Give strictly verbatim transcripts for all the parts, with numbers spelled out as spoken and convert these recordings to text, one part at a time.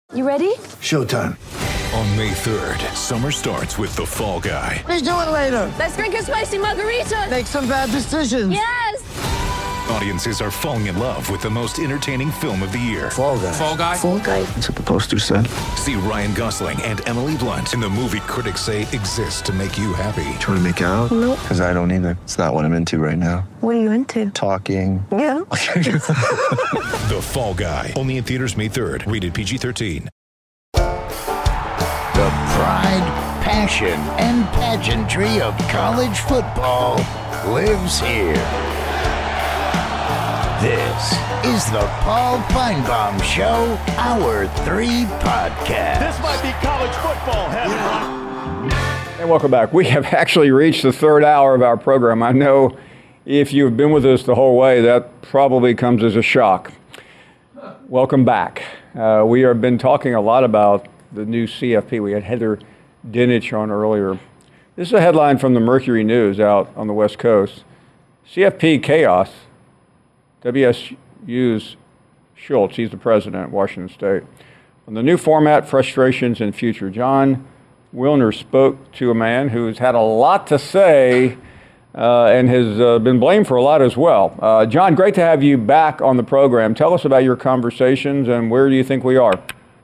You ready? Showtime. On May third, summer starts with The Fall Guy. Let's do it later. Let's drink a spicy margarita. Make some bad decisions. Yes! Audiences are falling in love with the most entertaining film of the year. Fall Guy. Fall Guy? Fall Guy. That's what the poster said. See Ryan Gosling and Emily Blunt in the movie critics say exists to make you happy. Trying to make it out? Nope. Because I don't either. It's not what I'm into right now. What are you into? Talking. Yeah. The Fall Guy. Only in theaters May third. Rated P G thirteen. The pride, passion, and pageantry of college football lives here. This is the Paul Feinbaum Show, Hour three podcast. This might be college football heaven. And welcome back. We have actually reached the third hour of our program. I know if you've been with us the whole way, that probably comes as a shock. Welcome back. Uh, we have been talking a lot about the new C F P. We had Heather Dinich on earlier. This is a headline from the Mercury News out on the West Coast. C F P chaos. W S U's Schultz, he's the president at Washington State. On the new format, frustrations and future. Jon Wilner spoke to a man who's had a lot to say uh, and has uh, been blamed for a lot as well. Uh, Jon, great to have you back on the program. Tell us about your conversations and where do you think we are?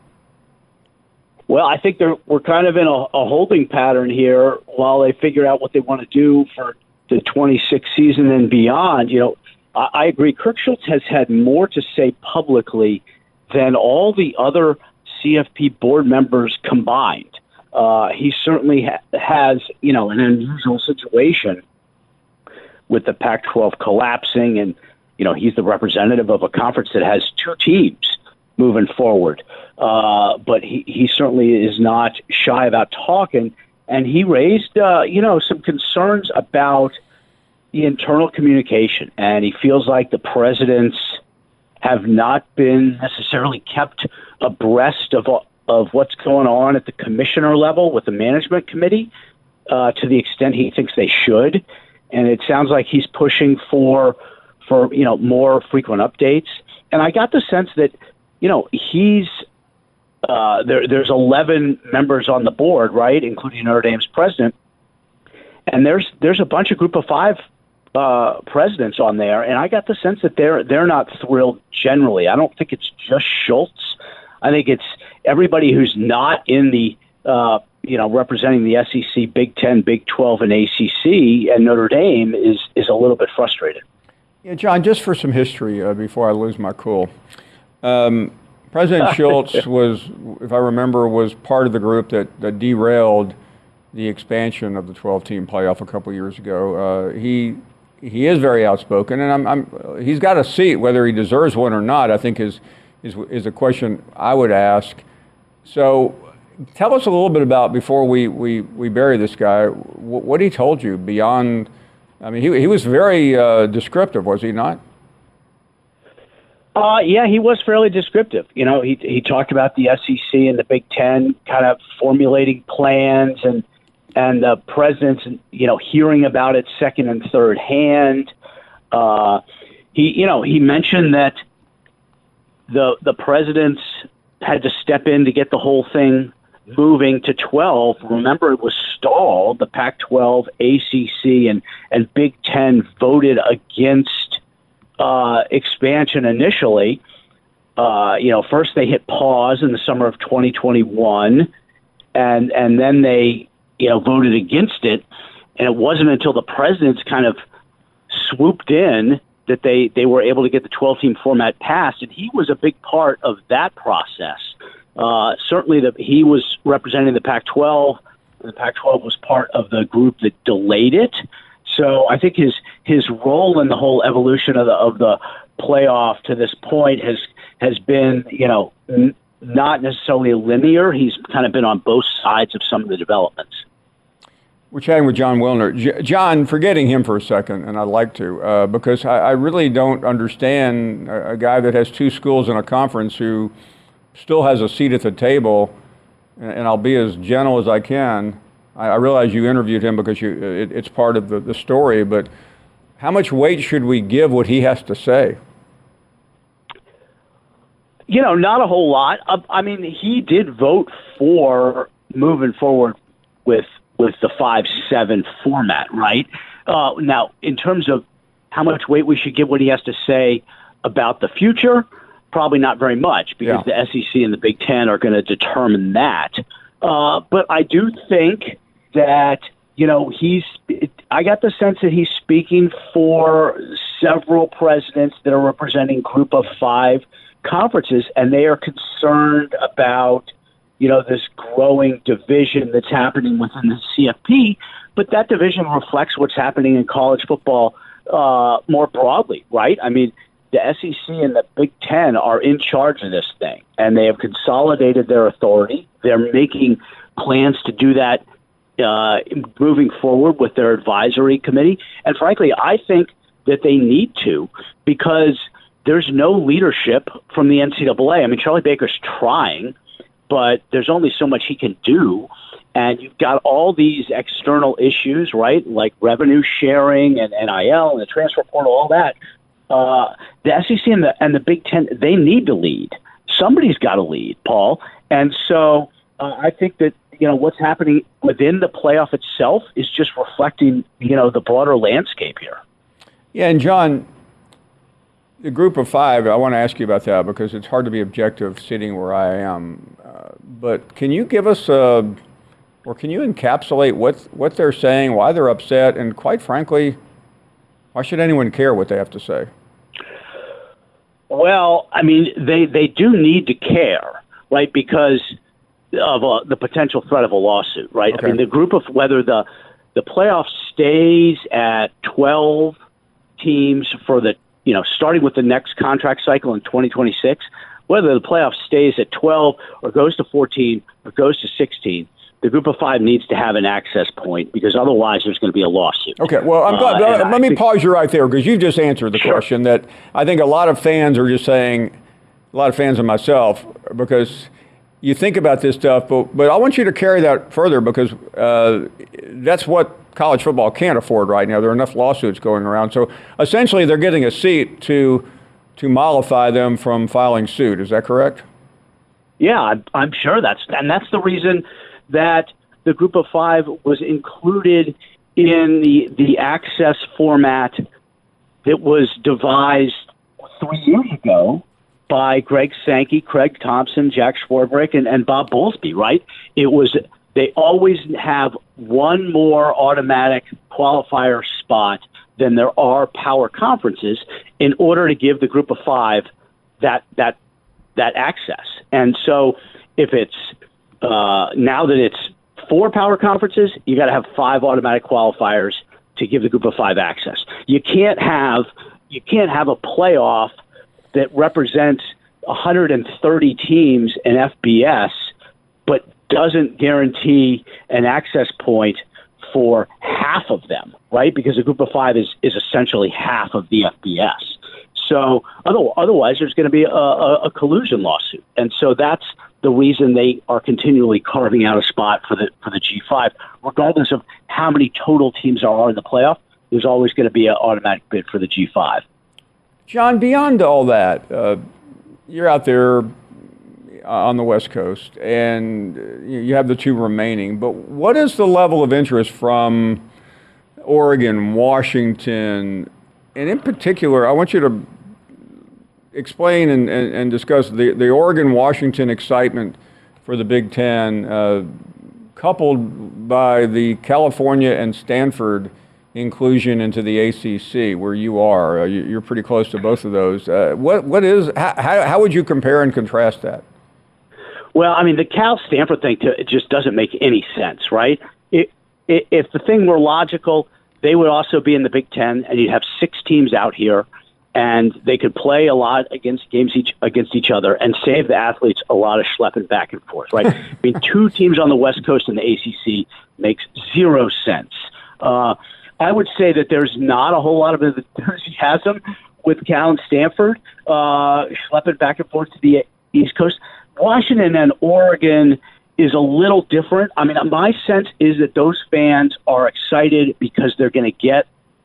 Well, I think they're, we're kind of in a, a holding pattern here while they figure out what they want to do for the twenty-six season and beyond. You know, I, I agree. Kirk Schultz has had more to say publicly than all the other C F P board members combined. Uh, he certainly ha- has, you know, an unusual situation with the Pac twelve collapsing, and you know, he's the representative of a conference that has two teams moving forward. Uh, but he, he certainly is not shy about talking. And he raised, uh, you know, some concerns about the internal communication. And he feels like the presidents have not been necessarily kept abreast of, of what's going on at the commissioner level with the management committee uh, to the extent he thinks they should. And it sounds like he's pushing for, for, you know, more frequent updates. And I got the sense that, you know, he's uh, there. There's eleven members on the board, right, including Notre Dame's president, and there's there's a bunch of Group of Five uh, presidents on there, and I got the sense that they're they're not thrilled generally. I don't think it's just Schultz. I think it's everybody who's not in the uh, you know representing the S E C, Big Ten, Big twelve, and A C C, and Notre Dame is is a little bit frustrated. Yeah, Jon, just for some history uh, before I lose my cool. Um, President Schultz was, if I remember, was part of the group that, that derailed the expansion of the twelve-team playoff a couple years ago. Uh, he he is very outspoken, and I'm, I'm he's got a seat. Whether he deserves one or not, I think is is is a question I would ask. So, tell us a little bit about before we we, we bury this guy. What, what he told you beyond. I mean, he he was very uh, descriptive, was he not? Uh, yeah, he was fairly descriptive. You know, he he talked about the S E C and the Big Ten kind of formulating plans and and the presidents, you know, hearing about it second and third hand. Uh, he, you know, he mentioned that the the presidents had to step in to get the whole thing moving to twelve. Remember, it was stalled. The Pac twelve, A C C, and and Big Ten voted against Uh, expansion initially. Uh, you know, first they hit pause in the summer of twenty twenty-one, and and then they, you know, voted against it. And it wasn't until the presidents kind of swooped in that they, they were able to get the twelve-team format passed. And he was a big part of that process. Uh, certainly, the, he was representing the Pac twelve. The Pac twelve was part of the group that delayed it. So I think his his role in the whole evolution of the of the playoff to this point has has been, you know, n- not necessarily linear. He's kind of been on both sides of some of the developments. We're chatting with Jon Wilner. J- Jon, forgetting him for a second, and I'd like to, uh, because I, I really don't understand a, a guy that has two schools in a conference who still has a seat at the table, and, and I'll be as gentle as I can. I realize you interviewed him because you, it, it's part of the, the story, but how much weight should we give what he has to say? You know, not a whole lot. Uh, I mean, he did vote for moving forward with with the five seven format, right? Uh, now, in terms of how much weight we should give what he has to say about the future, probably not very much, because yeah. the S E C and the Big Ten are going to determine that. Uh, but I do think that, you know, he's, I got the sense that he's speaking for several presidents that are representing Group of Five conferences, and they are concerned about, you know, this growing division that's happening within the C F P. But that division reflects what's happening in college football uh, more broadly, right? I mean, the S E C and the Big Ten are in charge of this thing, and they have consolidated their authority. They're making plans to do that uh, moving forward with their advisory committee. And frankly, I think that they need to, because there's no leadership from the N C double A. I mean, Charlie Baker's trying, but there's only so much he can do. And you've got all these external issues, right, like revenue sharing and N I L and the transfer portal, all that. Uh, the S E C and the, and the Big Ten, they need to lead. Somebody's got to lead, Paul. And so uh, I think that, you know, what's happening within the playoff itself is just reflecting, you know, the broader landscape here. Yeah, and John, the Group of Five, I want to ask you about that because it's hard to be objective sitting where I am. Uh, but can you give us a, or can you encapsulate what what they're saying, why they're upset, and quite frankly, why should anyone care what they have to say? Well, I mean, they, they do need to care, right, because of uh, the potential threat of a lawsuit, right? Okay. I mean, the group of whether the the playoff stays at twelve teams for the, you know, starting with the next contract cycle in twenty twenty-six, whether the playoff stays at twelve or goes to fourteen or goes to sixteen, the Group of Five needs to have an access point, because otherwise there's going to be a lawsuit. Okay, well, I'm glad, uh, let I me think, pause you right there, because you just answered the sure. question that I think a lot of fans are just saying, a lot of fans and myself, because you think about this stuff, but, but I want you to carry that further, because uh, that's what college football can't afford right now. There are enough lawsuits going around. So essentially they're getting a seat to to mollify them from filing suit. Is that correct? Yeah, I'm, I'm sure that's, and that's the reason that the Group of Five was included in the the access format that was devised three years ago by Greg Sankey, Craig Thompson, Jack Swarbrick, and, and Bob Bowlesby, right? It was, they always have one more automatic qualifier spot than there are power conferences in order to give the Group of Five that that that access. And so if it's Uh, now that it's four power conferences, you got to have five automatic qualifiers to give the Group of Five access. You can't have you can't have a playoff that represents one hundred thirty teams in F B S, but doesn't guarantee an access point for half of them, right? Because the Group of Five is is essentially half of the F B S. So otherwise, there's going to be a, a, a collusion lawsuit, and so that's the reason they are continually carving out a spot for the for the G five. Regardless of how many total teams there are in the playoff, there's always going to be an automatic bid for the G five. John, beyond all that, uh, you're out there on the West Coast, and you have the two remaining. But what is the level of interest from Oregon, Washington, and in particular, I want you to explain and, and, and discuss the, the Oregon-Washington excitement for the Big Ten, uh, coupled by the California and Stanford inclusion into the A C C, where you are. Uh, you're pretty close to both of those. Uh, what what is how, how would you compare and contrast that? Well, I mean, the Cal-Stanford thing to, it just doesn't make any sense, right? It, it, if the thing were logical, they would also be in the Big Ten, and you'd have six teams out here, and they could play a lot against games each against each other and save the athletes a lot of schlepping back and forth, right? I mean, two teams on the West Coast in the A C C makes zero sense. Uh, I would say that there's not a whole lot of enthusiasm with Cal and Stanford uh, schlepping back and forth to the East Coast. Washington and Oregon is a little different. I mean, my sense is that those fans are excited because they're going to get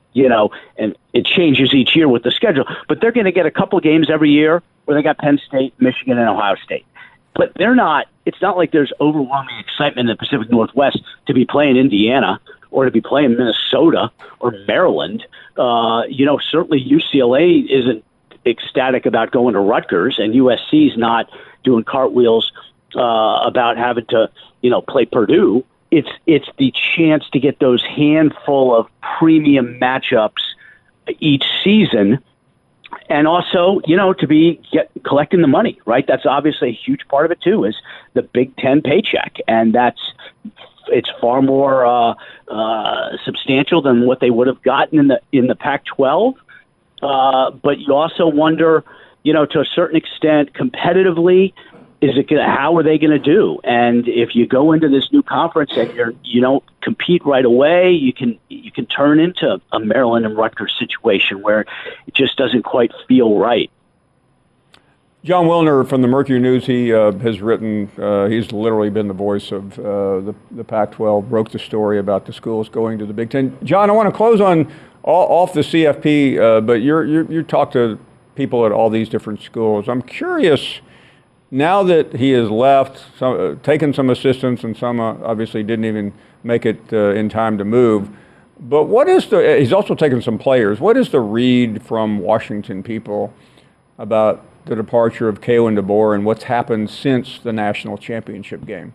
you know, and it changes each year with the schedule. But they're going to get a couple of games every year where they got Penn State, Michigan, and Ohio State. But they're not. It's not like there's overwhelming excitement in the Pacific Northwest to be playing Indiana or to be playing Minnesota or Maryland. Uh, you know, certainly U C L A isn't ecstatic about going to Rutgers, and U S C's not doing cartwheels uh, about having to, you know, play Purdue. It's it's the chance to get those handful of premium matchups each season, and also, you know, to be get, collecting the money, right? That's obviously a huge part of it too, is the Big Ten paycheck, and that's it's far more uh, uh, substantial than what they would have gotten in the in the Pac twelve. Uh, but you also wonder, you know, to a certain extent, competitively, is it gonna, how are they going to do? And if you go into this new conference and you're you don't compete right away, you can you can turn into a Maryland and Rutgers situation where it just doesn't quite feel right. Jon Wilner from the Mercury News, he uh, has written, uh, he's literally been the voice of uh, the, the Pac twelve, broke the story about the schools going to the Big Ten. Jon, I want to close on all, off the C F P, uh, but you're, you're, you talk to people at all these different schools. I'm curious, now that he has left, some, uh, taken some assistance, and some uh, obviously didn't even make it uh, in time to move, but what is the, he's also taken some players. What is the read from Washington people about the departure of Kalen DeBoer and what's happened since the national championship game?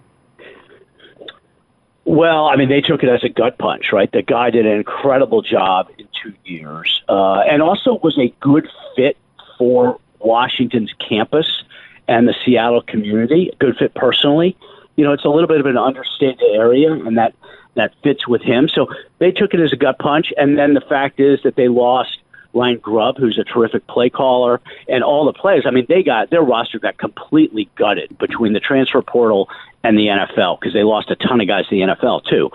Well, I mean, they took it as a gut punch, right? The guy did an incredible job in two years uh, and also was a good fit for Washington's campus and the Seattle community, a good fit personally. You know, it's a little bit of an understated area, and that, that fits with him. So they took it as a gut punch, and then the fact is that they lost Ryan Grubb, who's a terrific play caller, and all the players. I mean, they got their roster got completely gutted between the transfer portal and the N F L because they lost a ton of guys to the N F L too.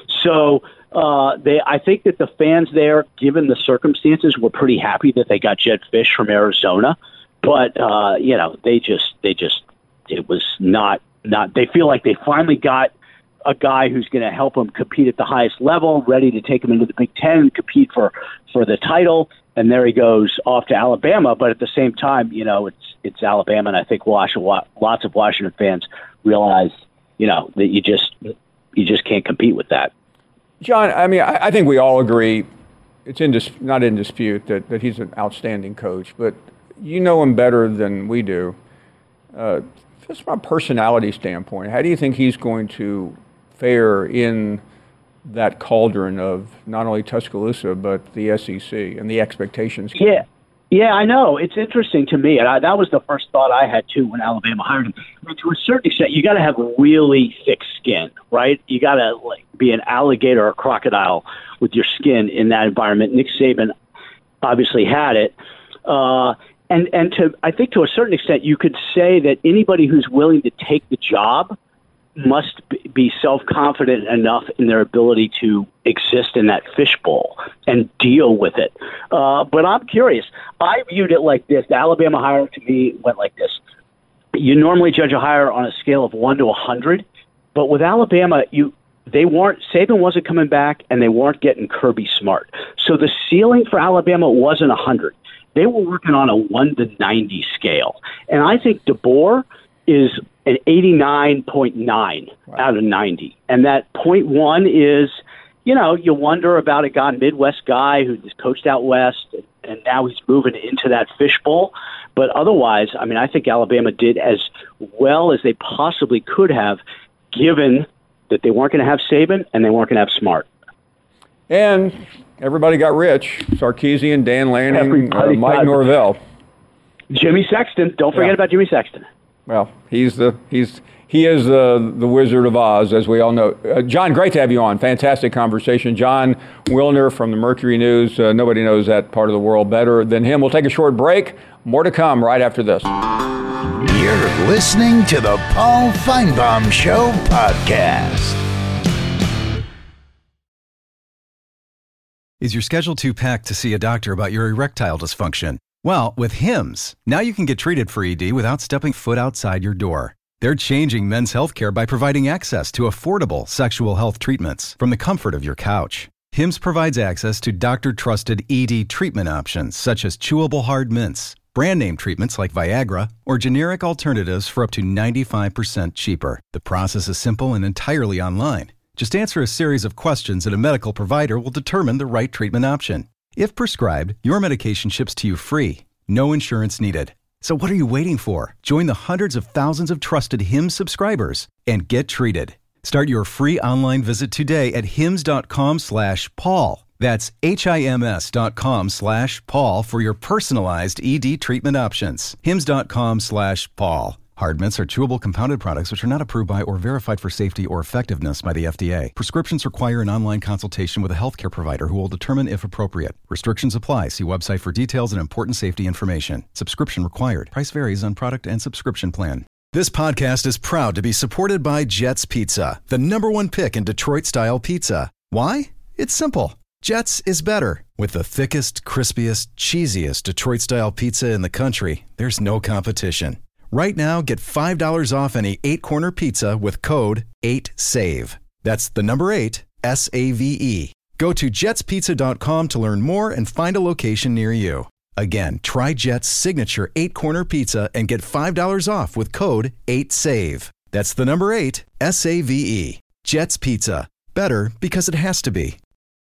So uh, they, I think that the fans there, given the circumstances, were pretty happy that they got Jedd Fisch from Arizona. But uh, you know, they just, they just, it was not, not. They feel like they finally got a guy who's going to help them compete at the highest level, ready to take them into the Big Ten and compete for, for the title. And there he goes off to Alabama. But at the same time, you know, it's it's Alabama, and I think Washington, lots of Washington fans realize, you know, that you just you just can't compete with that. Jon, I mean, I, I think we all agree it's in dis- not in dispute that, that he's an outstanding coach. But you know him better than we do. Uh, just from a personality standpoint, how do you think he's going to fare in that cauldron of not only Tuscaloosa, but the S E C and the expectations? Yeah, yeah, I know. It's interesting to me, and I, that was the first thought I had, too, when Alabama hired him. I mean, to a certain extent, you got to have really thick skin, right? You got to like be an alligator or a crocodile with your skin in that environment. Nick Saban obviously had it. Uh, and, and to I think to a certain extent, you could say that anybody who's willing to take the job must be self-confident enough in their ability to exist in that fishbowl and deal with it. Uh, but I'm curious. I viewed it like this. The Alabama hire to me went like this. You normally judge a hire on a scale of one to one hundred, but with Alabama, you they weren't Saban wasn't coming back, and they weren't getting Kirby Smart. So the ceiling for Alabama wasn't one hundred. They were working on a one to ninety scale. And I think DeBoer is an eighty-nine point nine wow. out of ninety. And that point one is, you know, you wonder about a guy, Midwest guy who's coached out west, and now he's moving into that fishbowl. But otherwise, I mean, I think Alabama did as well as they possibly could have, given that they weren't going to have Saban and they weren't going to have Smart. And everybody got rich. Sarkisian, Dan Lanning, uh, Mike Norvell. Jimmy Sexton. Don't forget yeah. about Jimmy Sexton. Well, he's the he's he is the the Wizard of Oz, as we all know. Uh, Jon, great to have you on. Fantastic conversation. Jon Wilner from the Mercury News. Uh, nobody knows that part of the world better than him. We'll take a short break. More to come right after this. You're listening to the Paul Finebaum Show podcast. Is your schedule too packed to see a doctor about your erectile dysfunction? Well, with Hims, now you can get treated for E D without stepping foot outside your door. They're changing men's healthcare by providing access to affordable sexual health treatments from the comfort of your couch. Hims provides access to doctor-trusted E D treatment options such as chewable hard mints, brand name treatments like Viagra, or generic alternatives for up to ninety-five percent cheaper. The process is simple and entirely online. Just answer a series of questions and a medical provider will determine the right treatment option. If prescribed, your medication ships to you free. No insurance needed. So what are you waiting for? Join the hundreds of thousands of trusted Hims subscribers and get treated. Start your free online visit today at hims.com slash Paul. That's H-I-M-S dot com slash Paul for your personalized E D treatment options. Hims.com slash Paul. Hard mints are chewable compounded products which are not approved by or verified for safety or effectiveness by the F D A. Prescriptions require an online consultation with a healthcare provider who will determine if appropriate. Restrictions apply. See website for details and important safety information. Subscription required. Price varies on product and subscription plan. This podcast is proud to be supported by Jets Pizza, the number one pick in Detroit-style pizza. Why? It's simple. Jets is better. With the thickest, crispiest, cheesiest Detroit-style pizza in the country, there's no competition. Right now, get five dollars off any eight-corner pizza with code eight save. That's the number eight, S A V E. Go to jets pizza dot com to learn more and find a location near you. Again, try Jet's signature eight-corner pizza and get five dollars off with code eight save. That's the number eight, S A V E. Jet's Pizza. Better because it has to be.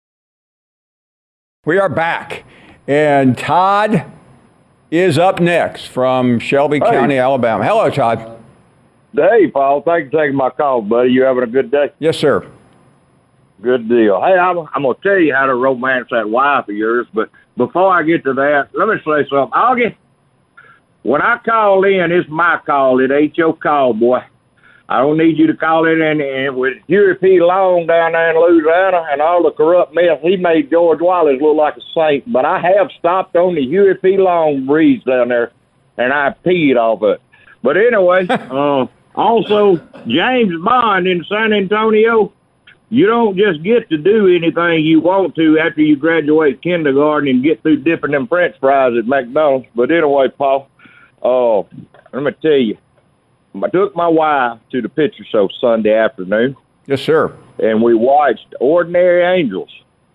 We are back, and Todd is up next from Shelby hey. County, Alabama. Hello, Todd. Hey, Paul. Thanks for taking my call, buddy. You having a good day? Yes, sir. Good deal. Hey, I'm, I'm going to tell you how to romance that wife of yours, but before I get to that, let me say something. I'll get, when I call in, it's my call. It ain't your call, boy. I don't need you to call in and, and with Huey P. Long down there in Louisiana and all the corrupt mess, he made George Wallace look like a saint. But I have stopped on the Huey P. Long breeze down there, and I peed off it. But anyway, uh, also, James Bond in San Antonio, you don't just get to do anything you want to after you graduate kindergarten and get through dipping them French fries at McDonald's. But anyway, Paul, uh, let me tell you, I took my wife to the picture show Sunday afternoon. Yes, sir. And we watched Ordinary Angels.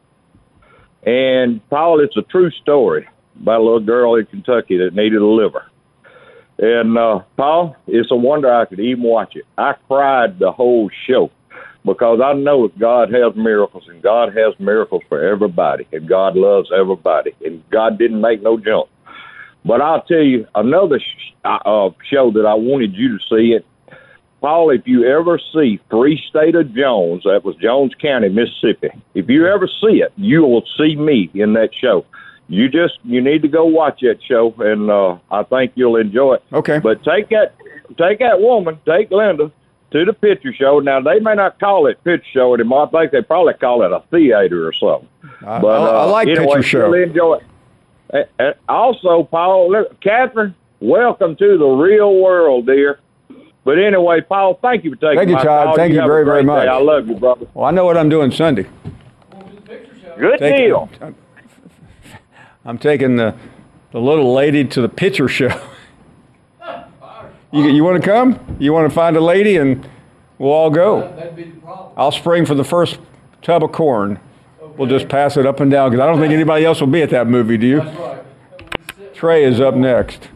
And, Paul, it's a true story about a little girl in Kentucky that needed a liver. And, uh, Paul, it's a wonder I could even watch it. I cried the whole show because I know that God has miracles, and God has miracles for everybody, and God loves everybody, and God didn't make no junk. But I'll tell you another sh- uh, show that I wanted you to see it. Paul, if you ever see Free State of Jones, that was Jones County, Mississippi. If you ever see it, you will see me in that show. You just, you need to go watch that show, and uh, I think you'll enjoy it. Okay. But take that, take that woman, take Linda to the picture show. Now, they may not call it picture show anymore. I think they probably call it a theater or something. I, but I, I uh, like anyway, picture show. You'll enjoy it. Uh, also, Paul, look, Catherine, welcome to the real world, dear. But anyway, Paul, thank you for taking Thank you, my Todd. call. Thank you, you very, very much. Day. I love you, brother. Well, I know what I'm doing Sunday. Good Take, deal. I'm, I'm taking the the little lady to the picture show. you you want to come? You want to find a lady, and we'll all go. That'd be the problem. I'll spring for the first tub of corn. Okay. We'll just pass it up and down because I don't think anybody else will be at that movie. Do you? That's right. Trey is up next.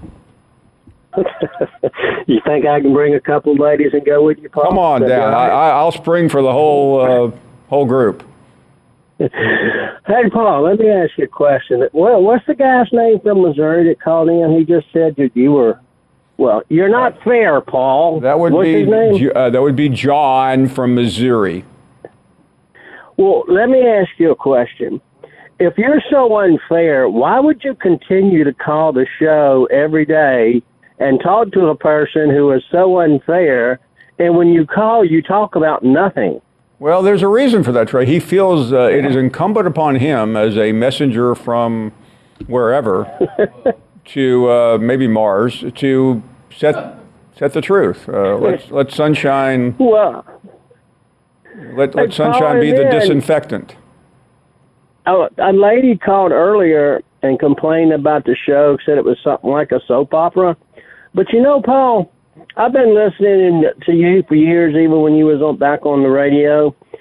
You think I can bring a couple ladies and go with you, Paul? Come on down. Right? I, I'll spring for the whole uh, whole group. Hey, Paul, let me ask you a question. Well, what's the guy's name from Missouri that called in? He just said that you were, well, you're not fair, Paul. That would what's be his name? Uh, that would be John from Missouri. Well, let me ask you a question. If you're so unfair, why would you continue to call the show every day and talk to a person who is so unfair, and when you call, you talk about nothing? Well, there's a reason for that, Trey. He feels uh, it is incumbent upon him as a messenger from wherever to uh, maybe Mars to set set the truth. Uh, let's let sunshine. Well, let let sunshine be the disinfectant. Oh, a lady called earlier and complained about the show, said it was something like a soap opera. But you know, Paul, I've been listening to you for years, even when you was on, back on the radio.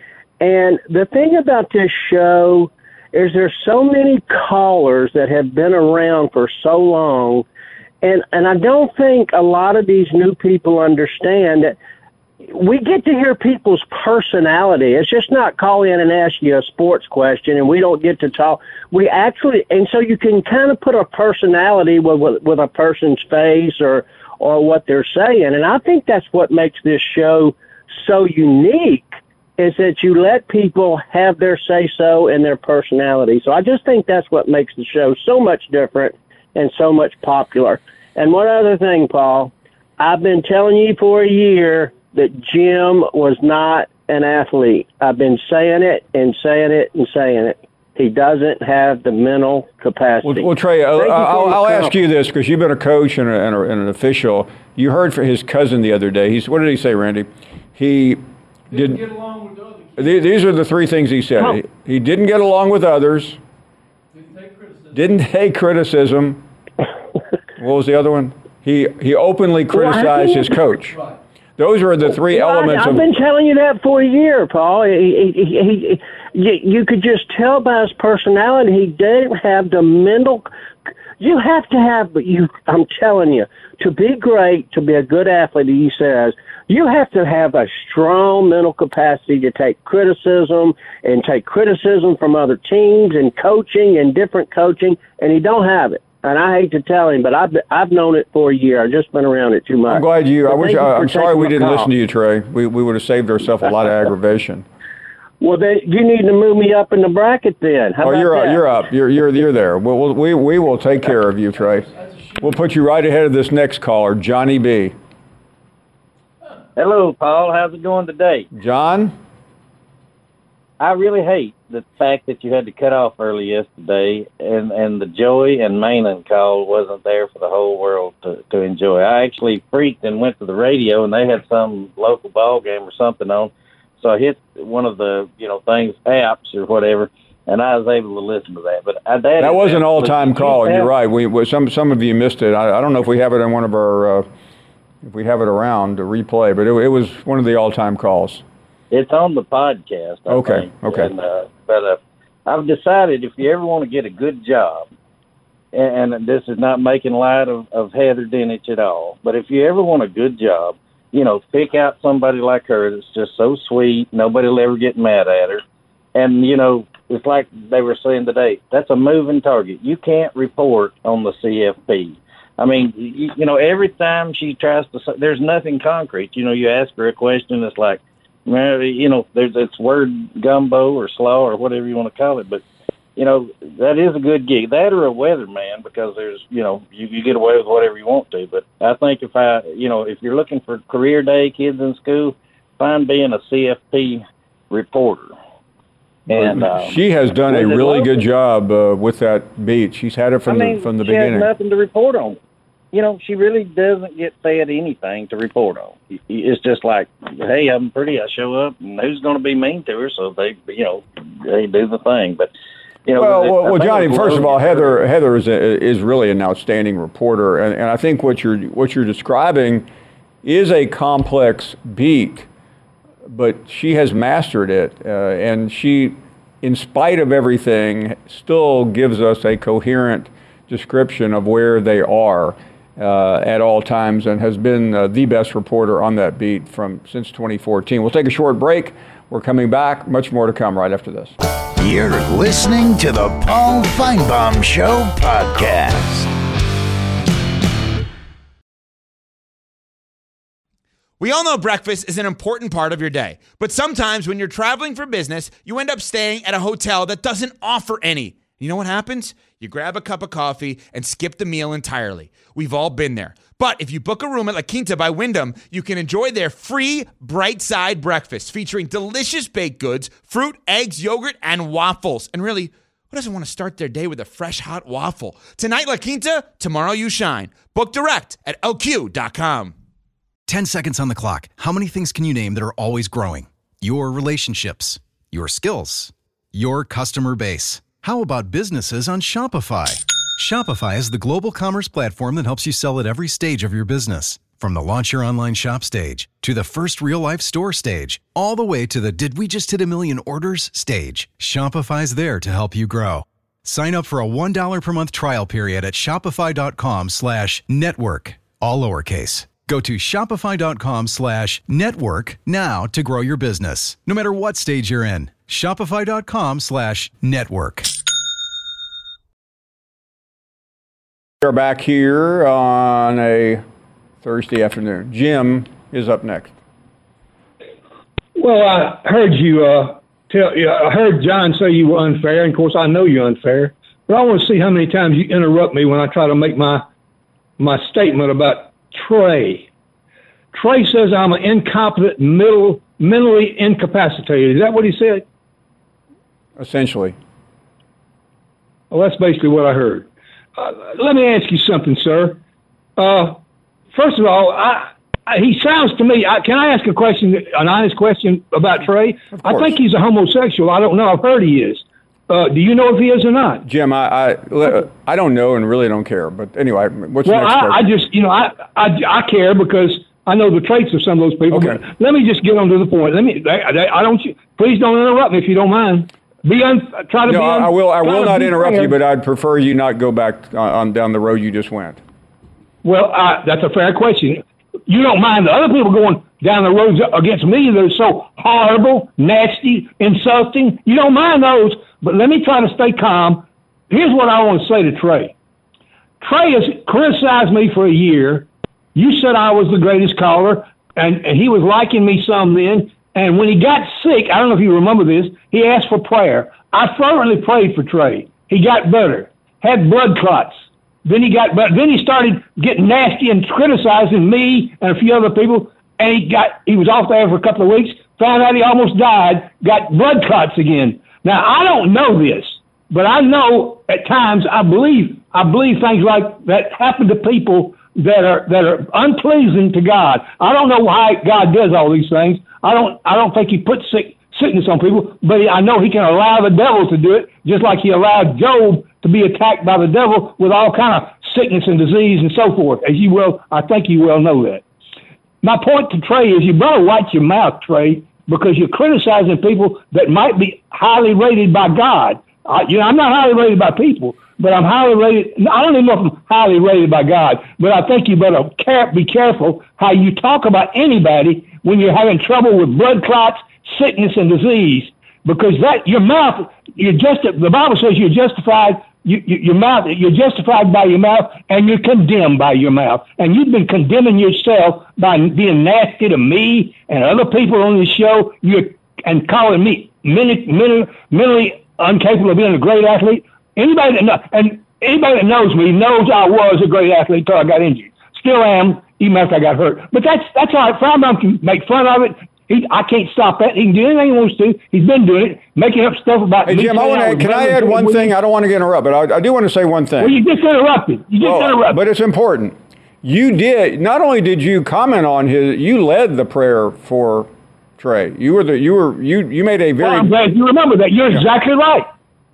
And the thing about this show is there's so many callers that have been around for so long, and, and I don't think a lot of these new people understand that we get to hear people's personality. It's just not call in and ask you a sports question, and we don't get to talk. We actually, and so you can kind of put a personality with, with, with a person's face or, or what they're saying. And I think that's what makes this show so unique, is that you let people have their say-so and their personality. So I just think that's what makes the show so much different and so much popular. And one other thing, Paul, I've been telling you for a year that Jim was not an athlete. I've been saying it and saying it and saying it. He doesn't have the mental capacity. Well, well Trey, I'll, I'll, I'll ask you this, because you've been a coach and, a, and, a, and an official. You heard from his cousin the other day. He's, what did he say, Randy? He didn't, didn't get along with others. These are the three things he said. Oh. He, he didn't get along with others. Didn't take criticism. Didn't take criticism. What was the other one? He he openly criticized well, his coach. Right. Those are the three well, elements. I, I've of, been telling you that for a year, Paul. He, he, he, he, you could just tell by his personality he didn't have the mental. You have to have, but you. I'm telling you, to be great, to be a good athlete, he says, you have to have a strong mental capacity to take criticism and take criticism from other teams and coaching and different coaching, and he don't have it. And I hate to tell him, but I've I've known it for a year. I've just been around it too much. I'm glad you. But I wish. you I, I'm sorry we didn't call. listen to you, Trey. We we would have saved ourselves a lot of aggravation. Well, then you need to move me up in the bracket then. How oh, about you're that? up. You're up. You're you're you're there. Well, we'll, we we will take care of you, Trey. We'll put you right ahead of this next caller, Johnny B. Hello, Paul. How's it going today? John? I really hate the fact that you had to cut off early yesterday, and, and the Joey and Maynard call wasn't there for the whole world to, to enjoy. I actually freaked and went to the radio, and they had some local ball game or something on, so I hit one of the, you know, things, apps or whatever, and I was able to listen to that. But I, that, that was an all-time call, and have, you're right. We, we some some of you missed it. I, I don't know if we have it in one of our, uh, if we have it around to replay, but it, it was one of the all-time calls. It's on the podcast. I okay, think. okay. And, uh, but uh, I've decided if you ever want to get a good job, and, and this is not making light of, of Heather Dinich at all, but if you ever want a good job, you know, pick out somebody like her that's just so sweet, nobody will ever get mad at her. And, you know, it's like they were saying today, that's a moving target. You can't report on the C F P. I mean, you, you know, every time she tries to say, there's nothing concrete. You know, you ask her a question, it's like, you know, there's it's word gumbo or slaw or whatever you want to call it. But, you know, that is a good gig. That or a weatherman, because there's, you know, you, you get away with whatever you want to. But I think if I, you know, if you're looking for career day, kids in school, find being a C F P reporter. And uh, she has done a really good job uh, with that beat. She's had it from I mean, the from the she beginning. Has nothing to report on. You know, she really doesn't get fed anything to report on. It's just like, hey, I'm pretty. I show up, and who's going to be mean to her? So they, you know, they do the thing. But you know, well, it, well, well Johnny. First of all, Heather her. Heather is a, is really an outstanding reporter, and, and I think what you're what you're describing is a complex beat, but she has mastered it, uh, and she, in spite of everything, still gives us a coherent description of where they are uh, at all times, and has been uh, the best reporter on that beat from since twenty fourteen. We'll take a short break. We're coming back. Much more to come right after this. You're listening to the Paul Feinbaum Show podcast. We all know breakfast is an important part of your day, but sometimes when you're traveling for business, you end up staying at a hotel that doesn't offer any. You know what happens? You grab a cup of coffee and skip the meal entirely. We've all been there. But if you book a room at La Quinta by Wyndham, you can enjoy their free Bright Side breakfast featuring delicious baked goods, fruit, eggs, yogurt, and waffles. And really, who doesn't want to start their day with a fresh hot waffle? Tonight, La Quinta, tomorrow you shine. Book direct at L Q dot com. ten seconds on the clock. How many things can you name that are always growing? Your relationships, your skills, your customer base. How about businesses on Shopify? Shopify is the global commerce platform that helps you sell at every stage of your business. From the launch your online shop stage to the first real life store stage, all the way to the did we just hit a million orders stage, Shopify's there to help you grow. Sign up for a one dollar per month trial period at shopify.com slash network, all lowercase. Go to shopify.com slash network now to grow your business, no matter what stage you're in. Shopify.com slash network. We're back here on a Thursday afternoon. Jim is up next. Well, I heard you uh, tell. Yeah, I heard John say you were unfair, and of course, I know you're unfair. But I want to see how many times you interrupt me when I try to make my my statement about Trey. Trey says I'm an incompetent, middle, mentally incapacitated. Is that what he said? Essentially. Well, that's basically what I heard. Uh, let me ask you something, sir. Uh, first of all, I, I, he sounds to me. I, can I ask a question, an honest question about Trey? I think he's a homosexual. I don't know. I've heard he is. Uh, do you know if he is or not? Jim, I, I, I don't know and really don't care. But anyway, what's well, the next I, question? I just, you know, I, I, I care because I know the traits of some of those people. Okay. But let me just get on to the point. Let me. I, I don't. Please don't interrupt me if you don't mind. Be un, try to no, be. Un, I will. I will not interrupt fair. you, but I'd prefer you not go back on, on down the road you just went. Well, I, that's a fair question. You don't mind the other people going down the roads against me that are so horrible, nasty, insulting. You don't mind those, but let me try to stay calm. Here's what I want to say to Trey. Trey has criticized me for a year. You said I was the greatest caller, and, and he was liking me some then. And when he got sick, I don't know if you remember this, he asked for prayer. I fervently prayed for Trey. He got better, had blood clots. Then he got better. Then he started getting nasty and criticizing me and a few other people. And he got he was off there for a couple of weeks. Found out he almost died. Got blood clots again. Now I don't know this, but I know at times I believe I believe things like that happen to people that are that are unpleasing to God. I don't know why God does all these things. I don't I don't think he puts sick, sickness on people, but he, I know he can allow the devil to do it, just like he allowed Job to be attacked by the devil with all kind of sickness and disease and so forth. As you well, I think you well know that. My point to Trey is you better watch your mouth, Trey, because you're criticizing people that might be highly rated by God. I, you know, I'm not highly rated by people, but I'm highly rated. I don't even know if I'm highly rated by God, but I think you better care, be careful how you talk about anybody when you're having trouble with blood clots, sickness, and disease, because that your mouth, you're just the Bible says you're justified. You, you, your mouth, you're justified by your mouth, and you're condemned by your mouth. And you've been condemning yourself by being nasty to me and other people on this show. You're and calling me mentally, mentally, mentally incapable of being a great athlete. Anybody that know, and anybody that knows me knows I was a great athlete until I got injured. Still am, even after I got hurt. But that's that's all right. Frybaum can make fun of it. He, I can't stop that. He can do anything he wants to. He's been doing it, making up stuff about Hey, me. Jim, I wanna, I can I add one thing? I don't want to get interrupted, but I, I do want to say one thing. Well, you just interrupted. You just well, interrupted. But it's important. You did, not only did you comment on his, you led the prayer for Trey. You were the, you were, you, you made a very... Well, I'm glad you remember that. You're yeah. exactly right.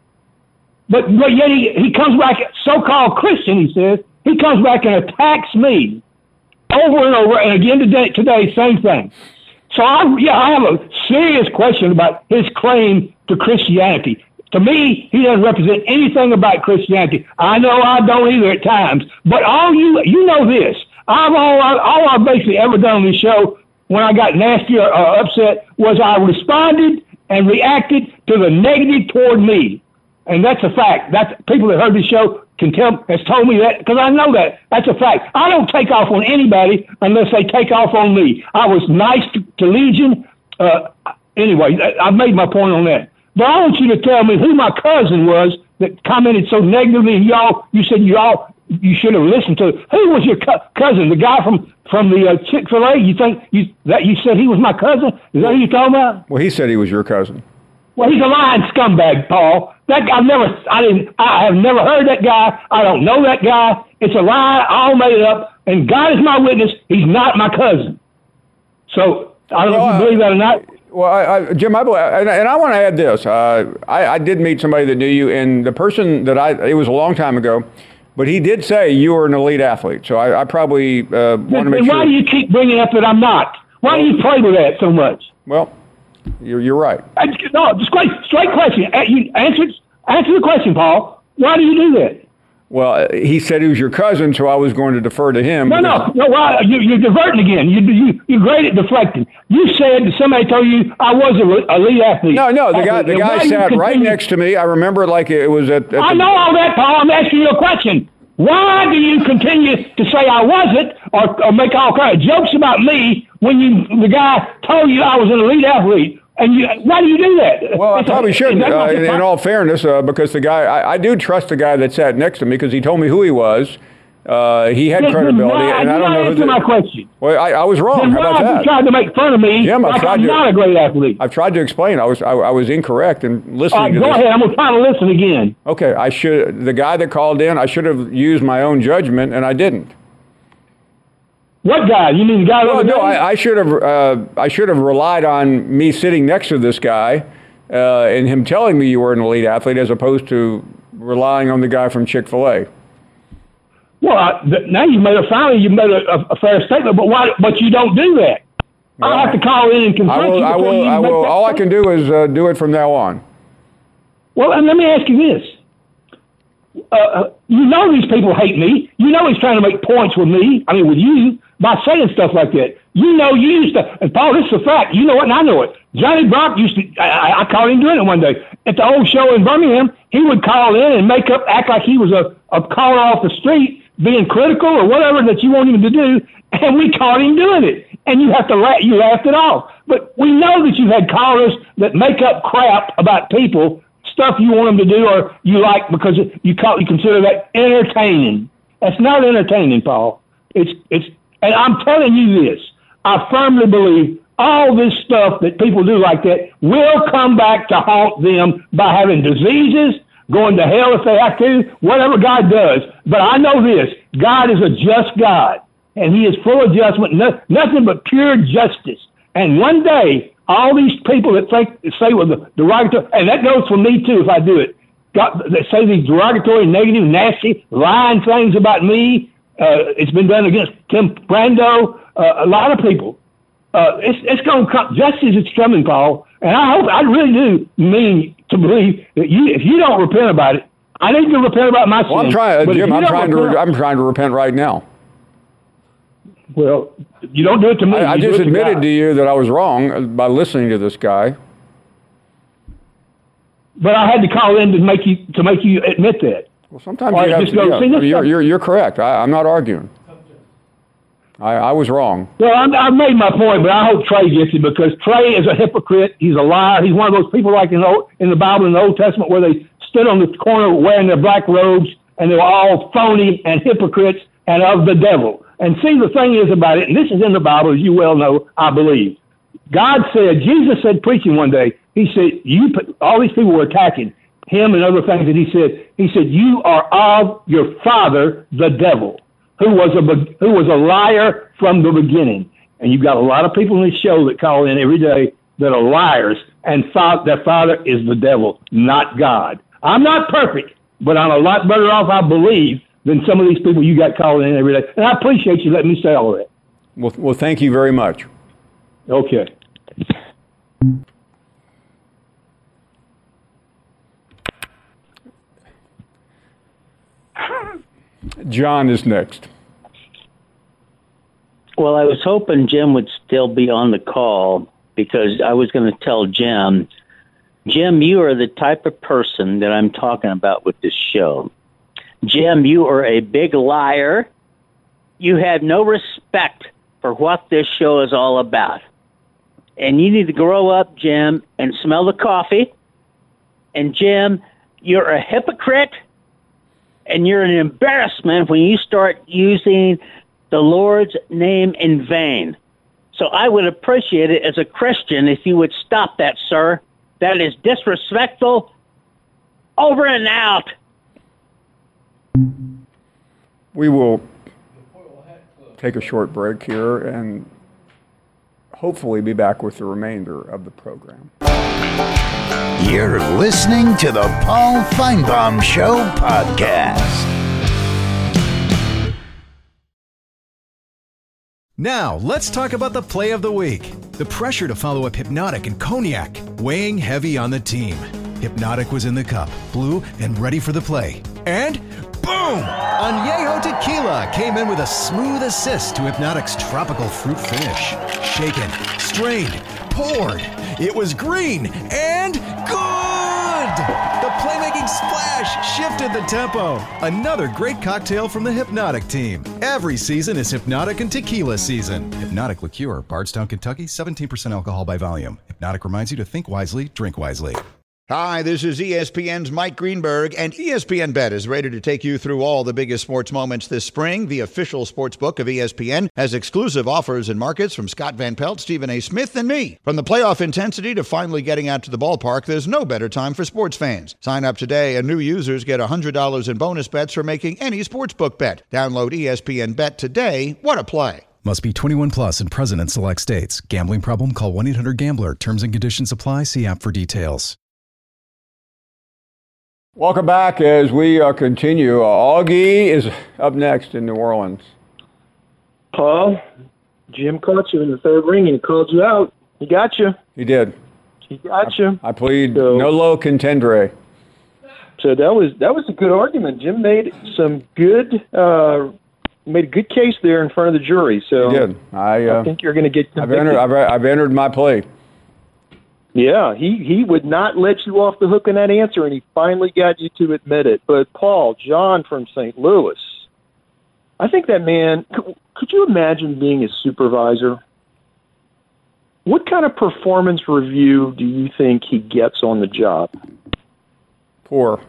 But, but yet he, he comes back, so-called Christian, he says, he comes back and attacks me over and over, and again today, today same thing. So, I, yeah, I have a serious question about his claim to Christianity. To me, he doesn't represent anything about Christianity. I know I don't either at times. But all you you know this. I've all, all I've basically ever done on this show when I got nasty or uh, upset was I responded and reacted to the negative toward me. And that's a fact. That's people that heard this show can tell has told me that because I know that. That's a fact. I don't take off on anybody unless they take off on me. I was nice to, to Legion. Uh, anyway, I've made my point on that. But I want you to tell me who my cousin was that commented so negatively. And y'all, you said y'all, you should have listened to. Who was your co- cousin? The guy from from the uh, Chick-fil-A? You think you that you said he was my cousin? Is that who you're talking about? Well, he said he was your cousin. Well, he's a lying scumbag, Paul. That guy, I've never, I didn't, I have never heard that guy. I don't know that guy. It's a lie, all made up. And God is my witness. He's not my cousin. So I don't well, know if you believe that or not. Well, I, I, Jim, I, and, and I want to add this. Uh, I, I did meet somebody that knew you, and the person that I, it was a long time ago, But he did say you were an elite athlete, so I, I probably uh, want to make why sure. Why do you keep bringing up that I'm not? Why well, do you play with that so much? Well, you're, you're right. I, no, just straight, straight question. You answer, answer the question, Paul. Why do you do that? Well, he said he was your cousin, so I was going to defer to him. No, no, no. Why, you, you're diverting again. You, you, you're great at deflecting. You said that somebody told you I was a elite athlete. No, no. The guy, the guy sat right next to me. I remember it like it was at. at I the, know all that, Paul. I'm asking you a question. Why do you continue to say I wasn't, or, or make all kinds of jokes about me when you the guy told you I was an elite athlete? And you, why do you do that? Well, I it's probably a, shouldn't, uh, in, in all all fairness, uh, because the guy, I, I do trust the guy that sat next to me because he told me who he was. Uh, he had then, credibility, then and I don't know who. Answer the, my question. Well, I, I was wrong. Then How about why that? You tried to make fun of me. Jim, like tried I'm to, not a great athlete. I've tried to explain. I was, I, I was incorrect in listening all right, to go this. ahead. I'm gonna try to listen again. Okay, I should. The guy that called in, I should have used my own judgment, and I didn't. What guy? You mean the guy? Well, no, I, I should have. Uh, I should have relied on me sitting next to this guy. Uh, and him telling me you were an elite athlete as opposed to relying on the guy from Chick-fil-A. Well, I, now you made a finally you made a, a, a fair statement, but why? But you don't do that. Well, I have to call in and confront I will. you. I will. You I will. All I can do is uh, do it from now on. Well, and let me ask you this. Uh, you know these people hate me. You know he's trying to make points with me. I mean, with you by saying stuff like that. You know you used to. And Paul, this is a fact. You know it, and I know it. Johnny Brock used to. I, I caught him doing it one day at the old show in Birmingham. He would call in and make up, act like he was a, a caller off the street, being critical or whatever that you want him to do, and we caught him doing it. And you have to laugh. You laughed it off. But we know that you've had callers that make up crap about people. Stuff you want them to do or you like because you call, you consider that entertaining. That's not entertaining, Paul. It's it's and I'm telling you this. I firmly believe all this stuff that people do like that will come back to haunt them by having diseases, going to hell if they have to, whatever God does. But I know this, God is a just God, and he is full of judgment, no, nothing but pure justice. And one day, all these people that think say with the derogatory, and that goes for me too if I do it, got, that say these derogatory, negative, nasty, lying things about me. Uh, it's been done against Tim Brando, uh, a lot of people. Uh, it's it's going to come. Justice is coming, Paul. And I hope, I really do mean to believe that you, if you don't repent about it, I need to repent about my sin. Well, I'm trying, Jim. I'm trying repent, to. I'm trying to repent right now. Well, you don't do it to me. I, I just admitted to, to you that I was wrong by listening to this guy. But I had to call in to make you to make you admit that. Well, sometimes you have to. Go, yeah, I mean, you're, you're you're correct. I, I'm not arguing. I, I was wrong. Well, I'm, I've made my point, but I hope Trey gets it because Trey is a hypocrite. He's a liar. He's one of those people like in the, Old, in the Bible in the Old Testament where they stood on the corner wearing their black robes and they were all phony and hypocrites and of the devil. And see, the thing is about it, and this is in the Bible, as you well know, I believe. God said, Jesus said, preaching one day, he said, you, all these people were attacking him and other things that he said. He said, you are of your father, the devil, who was a who was a liar from the beginning. And you've got a lot of people in this show that call in every day that are liars, and fa- their father is the devil, not God. I'm not perfect, but I'm a lot better off, I believe, than some of these people you got calling in every day. And I appreciate you letting me say all of that. Well, well, thank you very much. Okay. John is next. Well, I was hoping Jim would still be on the call because I was going to tell Jim, Jim, you are the type of person that I'm talking about with this show. Jim, you are a big liar. You have no respect for what this show is all about. And you need to grow up, Jim, and smell the coffee. And Jim, you're a hypocrite. And you're an embarrassment when you start using the Lord's name in vain. So I would appreciate it as a Christian if you would stop that, sir. That is disrespectful. Over and out. We will take a short break here and hopefully be back with the remainder of the program. You're listening to the Paul Feinbaum Show podcast. Now, let's talk about the play of the week. The pressure to follow up Hypnotic and Cognac, weighing heavy on the team. Hypnotic was in the cup, blue, and ready for the play. And boom! Añejo Tequila came in with a smooth assist to Hypnotic's tropical fruit finish. Shaken, strained, poured. It was green and good! The playmaking splash shifted the tempo. Another great cocktail from the Hypnotic team. Every season is Hypnotic and Tequila season. Hypnotic Liqueur, Bardstown, Kentucky, seventeen percent alcohol by volume. Hypnotic reminds you to think wisely, drink wisely. Hi, this is E S P N's Mike Greenberg, and E S P N Bet is ready to take you through all the biggest sports moments this spring. The official sports book of E S P N has exclusive offers and markets from Scott Van Pelt, Stephen A. Smith, and me. From the playoff intensity to finally getting out to the ballpark, there's no better time for sports fans. Sign up today, and new users get one hundred dollars in bonus bets for making any sportsbook bet. Download E S P N Bet today. What a play. Must be twenty-one plus and present in select states. Gambling problem? Call one eight hundred gambler. Terms and conditions apply. See app for details. Welcome back as we uh, continue. Uh, Augie is up next in New Orleans. Paul, Jim caught you in the third ring and he called you out. He got you. He did. He got you. I, I plead so, nolo contendere. So that was that was a good argument. Jim made some good uh, made a good case there in front of the jury. So he did. I, uh, I think you're going to get I've entered, I've, I've entered my plea. Yeah, he, he would not let you off the hook in that answer, and he finally got you to admit it. But Paul, John from Saint Louis, I think that man, could, could you imagine being his supervisor? What kind of performance review do you think he gets on the job? Poor.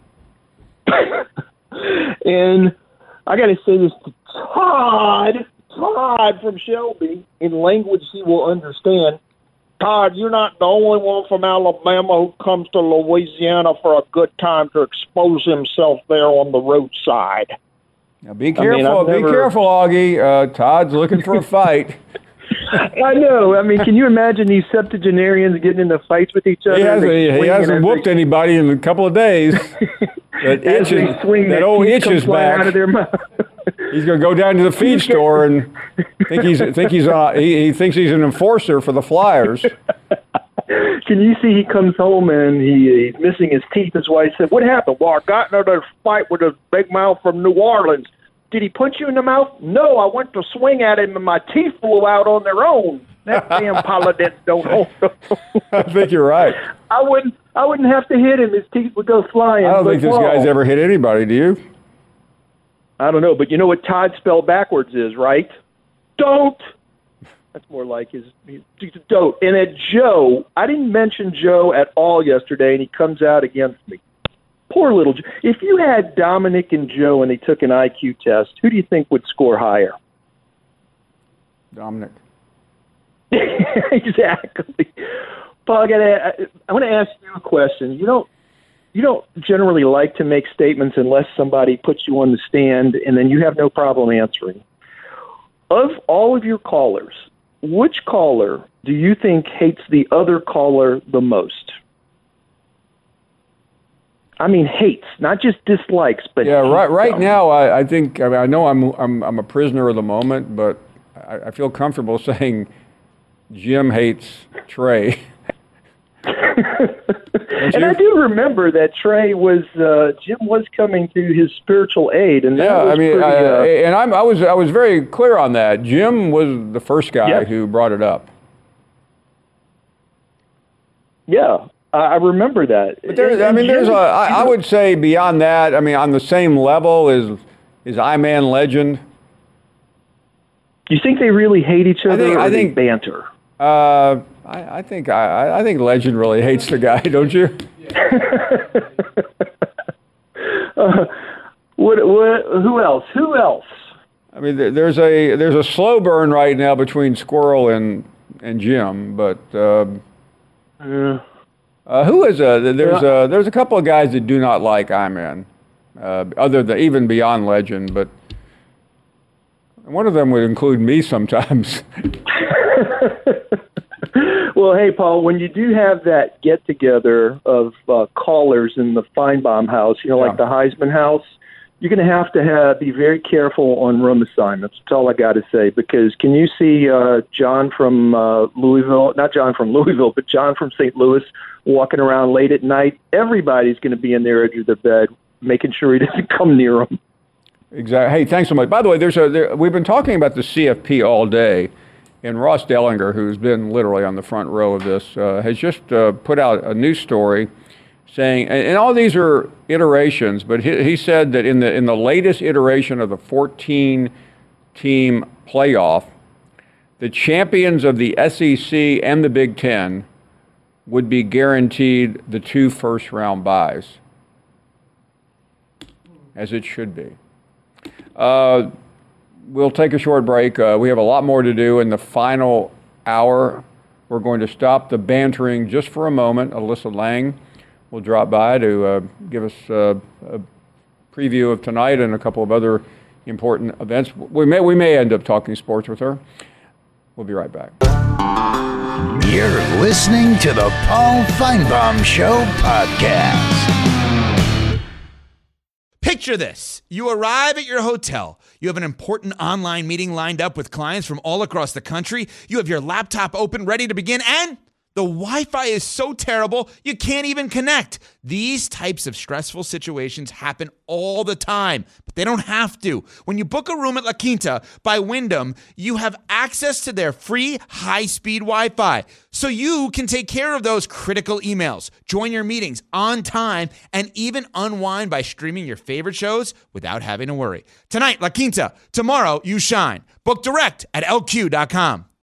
And I got to say this to Todd, Todd from Shelby, in language he will understand. Todd, you're not the only one from Alabama who comes to Louisiana for a good time to expose himself there on the roadside. Now be careful, I mean, be never... careful, Augie. Uh, Todd's looking for a fight. I know. I mean, can you imagine these septuagenarians getting into fights with each other? He hasn't, he, he hasn't whooped they... anybody in a couple of days. That itch is, that, that old itch is back. Out of their mouth. He's going to go down to the feed store and think he's think he's uh, he, he thinks he's an enforcer for the Flyers. Can you see he comes home and he, he's missing his teeth? His wife said, "What happened?" "Well, I got into a fight with a big mouth from New Orleans." "Did he punch you in the mouth?" "No, I went to swing at him and my teeth flew out on their own." That damn paladins don't hold. I think you're right. I wouldn't. I wouldn't have to hit him. His teeth would go flying. I don't think this whoa. guy's ever hit anybody. Do you? I don't know, but you know what Todd spelled backwards is, right? Don't. That's more like his, his don't. And at Joe, I didn't mention Joe at all yesterday, and he comes out against me. Poor little Joe. If you had Dominic and Joe and they took an I Q test, who do you think would score higher? Dominic. Exactly. Paul, I, gotta, I want to ask you a question. You don't, you don't generally like to make statements unless somebody puts you on the stand, and then you have no problem answering. Of all of your callers, which caller do you think hates the other caller the most? I mean, hates, not just dislikes, but yeah. Right. Right now, I, I think I, mean, I know I'm I'm I'm a prisoner of the moment, but I, I feel comfortable saying Jim hates Trey. And I do remember that Trey was uh, Jim was coming to his spiritual aid, and that yeah, was I mean, pretty, I, uh, and I'm, I was I was very clear on that. Jim was the first guy yeah. who brought it up. Yeah, I remember that. But there's, I mean, there's a. I, I would say beyond that. I mean, on the same level is is I-Man Legend. You think they really hate each other, I think, or I think, they banter? Uh, I, I think I, I think Legend really hates the guy, don't you? uh, what, what? Who else? Who else? I mean, there's a there's a slow burn right now between Squirrel and and Jim, but uh, uh, uh, who is a there's a there's a couple of guys that do not like I-Man, uh, other than even beyond Legend, but one of them would include me sometimes. Well, hey, Paul, when you do have that get-together of uh, callers in the Feinbaum house, you know, yeah. like the Heisman house, you're going to have to have, be very careful on room assignments. That's all I got to say. Because can you see uh, John from uh, Louisville, not John from Louisville, but John from Saint Louis walking around late at night? Everybody's going to be in their edge of their bed, making sure he doesn't come near them. Exactly. Hey, thanks so much. By the way, there's a there, we've been talking about the C F P all day, and Ross Dellinger, who's been literally on the front row of this, uh, has just uh, put out a news story saying, and, and all these are iterations, but he, he said that in the in the latest iteration of the fourteen-team playoff, the champions of the S E C and the Big Ten would be guaranteed the two first-round byes, as it should be. Uh, we'll take a short break. Uh, we have a lot more to do in the final hour. We're going to stop the bantering just for a moment. Alyssa Lang will drop by to uh, give us uh, a preview of tonight and a couple of other important events. We may, we may end up talking sports with her. We'll be right back. You're listening to the Paul Feinbaum Show podcast. Picture this. You arrive at your hotel. You have an important online meeting lined up with clients from all across the country. You have your laptop open, ready to begin, and the Wi-Fi is so terrible, you can't even connect. These types of stressful situations happen all the time, but they don't have to. When you book a room at La Quinta by Wyndham, you have access to their free high-speed Wi-Fi, so you can take care of those critical emails, join your meetings on time, and even unwind by streaming your favorite shows without having to worry. Tonight, La Quinta. Tomorrow, you shine. Book direct at L Q dot com.